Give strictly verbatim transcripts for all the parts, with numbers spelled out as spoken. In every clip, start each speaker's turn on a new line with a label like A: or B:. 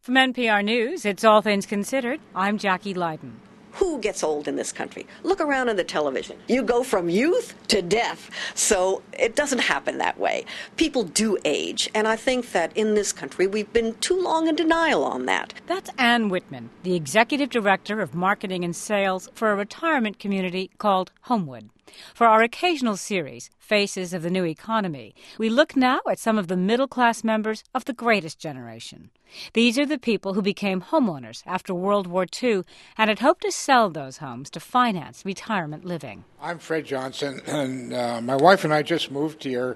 A: From N P R News, it's All Things Considered. I'm Jackie Leiden.
B: Who gets old in this country? Look around on the television. You go from youth to death. So it doesn't happen that way. People do age, and I think that in this country we've been too long in denial on that.
A: That's Ann Whitman, the Executive Director of Marketing and Sales for a retirement community called Homewood. For our occasional series, Faces of the New Economy, we look now at some of the middle-class members of the greatest generation. These are the people who became homeowners after World War Two and had hoped to sell those homes to finance retirement living.
C: I'm Fred Johnson, and uh, my wife and I just moved here.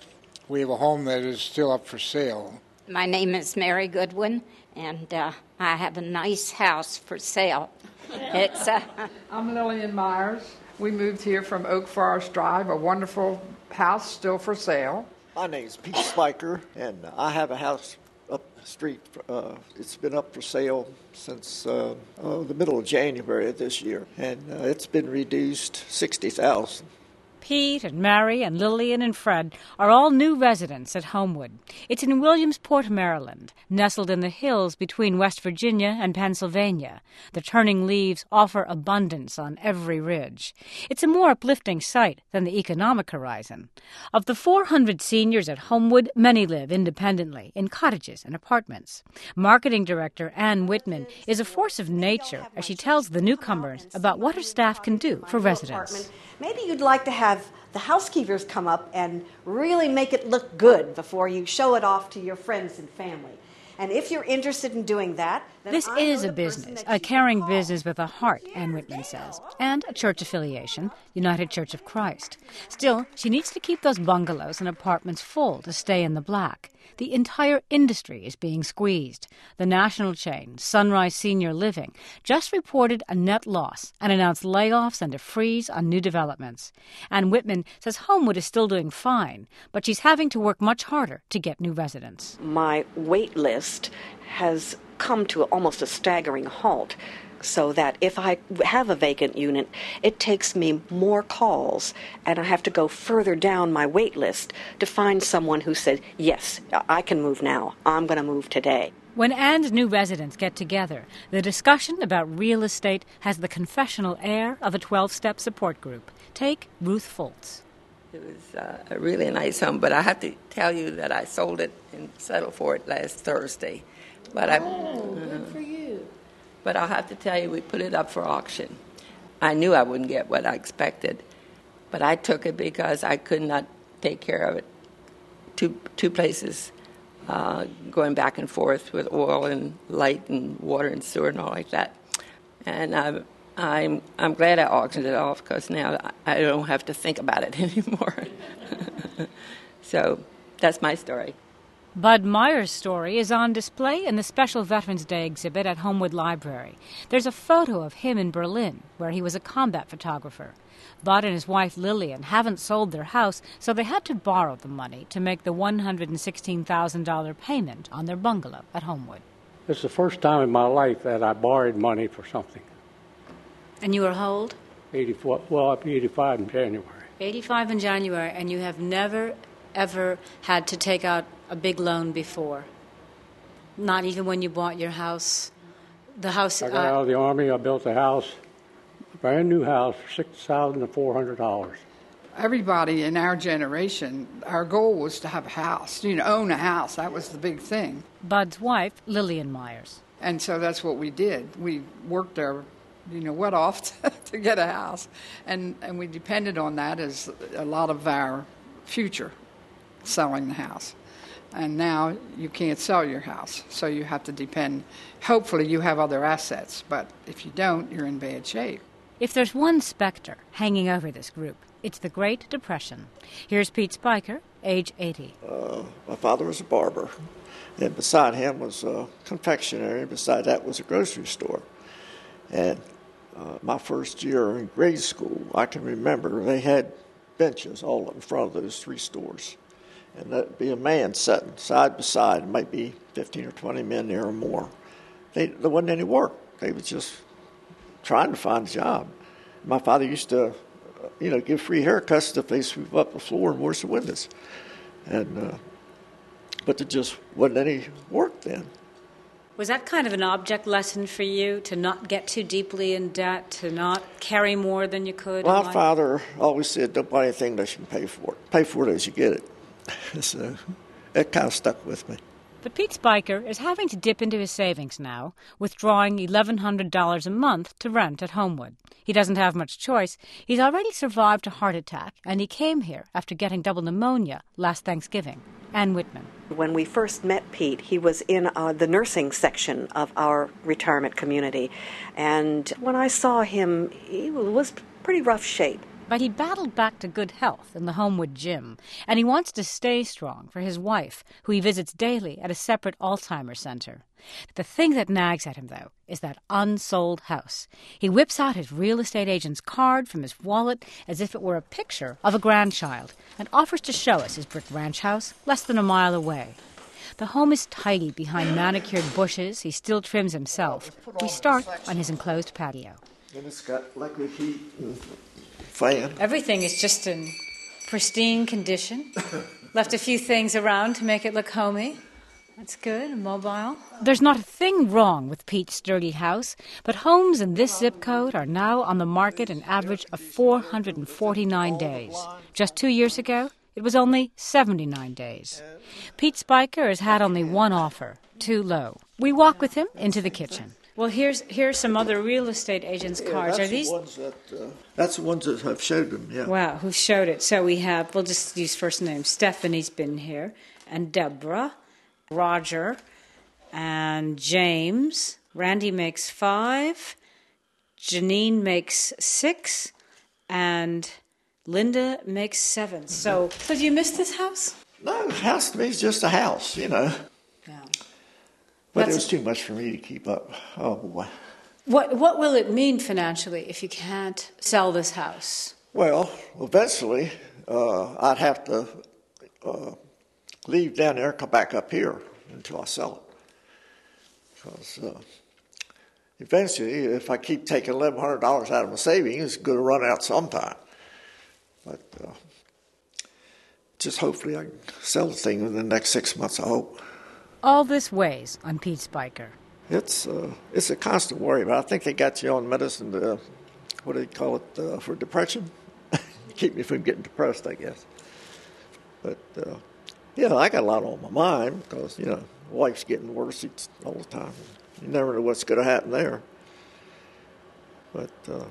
C: We have a home that is still up for sale.
D: My name is Mary Goodwin, and uh, I have a nice house for sale. It's. Uh,
E: I'm Lillian Myers. We moved here from Oak Forest Drive, a wonderful house still for sale.
F: My name's Pete Spiker, and I have a house up the street. Uh, it's been up for sale since uh, uh, the middle of January of this year, and uh, it's been reduced sixty thousand dollars.
A: Pete and Mary and Lillian and Fred are all new residents at Homewood. It's in Williamsport, Maryland, nestled in the hills between West Virginia and Pennsylvania. The turning leaves offer abundance on every ridge. It's a more uplifting sight than the economic horizon. Of the four hundred seniors at Homewood, many live independently in cottages and apartments. Marketing Director Ann Whitman is a force of nature as she tells the newcomers about what her staff can do for residents.
G: Maybe you'd like to have the housekeepers come up and really make it look good before you show it off to your friends and family. And if you're interested in doing that, then
A: this
G: I
A: is
G: know
A: a
G: the person
A: business,
G: that
A: a
G: you
A: caring
G: call.
A: business with a heart, Ann Whitman says, and a church affiliation, United Church of Christ. Still, she needs to keep those bungalows and apartments full to stay in the black. The entire industry is being squeezed. The national chain, Sunrise Senior Living, just reported a net loss and announced layoffs and a freeze on new developments. Ann Whitman says Homewood is still doing fine, but she's having to work much harder to get new residents.
B: My wait list has come to almost a staggering halt, so that if I have a vacant unit, it takes me more calls, and I have to go further down my wait list to find someone who said, yes, I can move now. I'm going to move today.
A: When Ann's new residents get together, the discussion about real estate has the confessional air of a twelve-step support group. Take Ruth Foltz.
H: It was uh, a really nice home, but I have to tell you that I sold it and settled for it last Thursday. But I,
I: oh, good for you.
H: But I'll have to tell you, we put it up for auction. I knew I wouldn't get what I expected, but I took it because I could not take care of it. Two two places, uh, going back and forth with oil and light and water and sewer and all like that. And I'm I'm I'm glad I auctioned it off because now I don't have to think about it anymore. So that's my story.
A: Bud Meyer's story is on display in the special Veterans Day exhibit at Homewood Library. There's a photo of him in Berlin, where he was a combat photographer. Bud and his wife Lillian haven't sold their house, so they had to borrow the money to make the one hundred sixteen thousand dollars payment on their bungalow at Homewood.
J: It's the first time in my life that I borrowed money for something.
A: And you were how old?
J: eighty-four, well, I'll be eighty-five in January.
A: eighty-five in January, and you have never, ever had to take out a big loan before? Not even when you bought your house? The house...
J: I got
A: uh,
J: out of the Army, I built a house, a brand new house for six thousand four hundred dollars.
E: Everybody in our generation, our goal was to have a house, you know, own a house. That was the big thing.
A: Bud's wife, Lillian Myers.
E: And so that's what we did. We worked our, you know, what off to, to get a house. And, and we depended on that as a lot of our future, selling the house. And now you can't sell your house, so you have to depend. Hopefully you have other assets, but if you don't, you're in bad shape.
A: If there's one specter hanging over this group, it's the Great Depression. Here's Pete Spiker, age eighty.
F: Uh, my father was a barber, and beside him was a confectionery, and beside that was a grocery store. And uh, my first year in grade school, I can remember they had benches all in front of those three stores. And there'd be a man sitting side by side, might be fifteen or twenty men there or more. They, there wasn't any work. They was just trying to find a job. My father used to, you know, give free haircuts if they sweep up the floor and wash the windows. And, uh, but there just wasn't any work then.
A: Was that kind of an object lesson for you, to not get too deeply in debt, to not carry more than you could?
F: My father always said, don't buy anything unless you can pay for it. Pay for it as you get it. So that kind of stuck with me.
A: But Pete Spiker is having to dip into his savings now, withdrawing eleven hundred dollars a month to rent at Homewood. He doesn't have much choice. He's already survived a heart attack, and he came here after getting double pneumonia last Thanksgiving. Ann Whitman.
B: When we first met Pete, he was in uh, the nursing section of our retirement community. And when I saw him, he was pretty rough shape.
A: But he battled back to good health in the Homewood gym, and he wants to stay strong for his wife, who he visits daily at a separate Alzheimer's center. The thing that nags at him, though, is that unsold house. He whips out his real estate agent's card from his wallet as if it were a picture of a grandchild and offers to show us his brick ranch house less than a mile away. The home is tidy behind manicured bushes he still trims himself. We start on his enclosed patio.
F: And it's got electric heat and fan.
A: Everything is just in pristine condition. Left a few things around to make it look homey. That's good, mobile. There's not a thing wrong with Pete's sturdy house, but homes in this zip code are now on the market an average of four hundred forty-nine days. Just two years ago, it was only seventy-nine days. Pete Spiker has had only one offer, too low. We walk with him into the kitchen. Well, here's here's some other real estate agents' cards.
F: Yeah,
A: Are these?
F: The ones that, uh, that's the ones that have showed them, yeah.
A: Wow, who showed it? So we have, we'll just use first names. Stephanie's been here, and Deborah, Roger, and James. Randy makes five. Janine makes six, and Linda makes seven. So, so do you miss this house?
F: No, a house to me is just a house, you know.
A: Yeah.
F: But
A: That's
F: it was too much for me to keep up. Oh, boy.
A: What what will it mean financially if you can't sell this house?
F: Well, eventually, uh, I'd have to uh, leave down there and come back up here until I sell it. Because uh, eventually, if I keep taking eleven hundred dollars out of my savings, it's going to run out sometime. But uh, just hopefully I can sell the thing in the next six months, I hope.
A: All this weighs on Pete Spiker.
F: It's uh, it's a constant worry, but I think they got you on medicine to, what do they call it, uh, for depression? Keep me from getting depressed, I guess. But, uh, yeah, I got a lot on my mind because, you know, life's getting worse all the time. You never know what's going to happen there. But uh,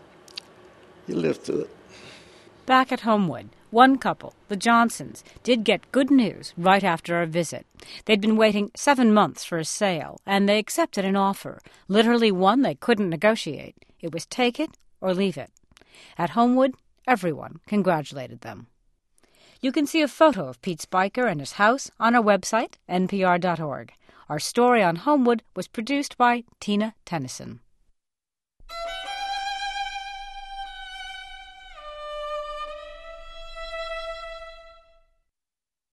F: you live through it.
A: Back at Homewood, one couple, the Johnsons, did get good news right after our visit. They'd been waiting seven months for a sale, and they accepted an offer, literally one they couldn't negotiate. It was take it or leave it. At Homewood, everyone congratulated them. You can see a photo of Pete Spiker and his house on our website, N P R dot org. Our story on Homewood was produced by Tina Tennyson.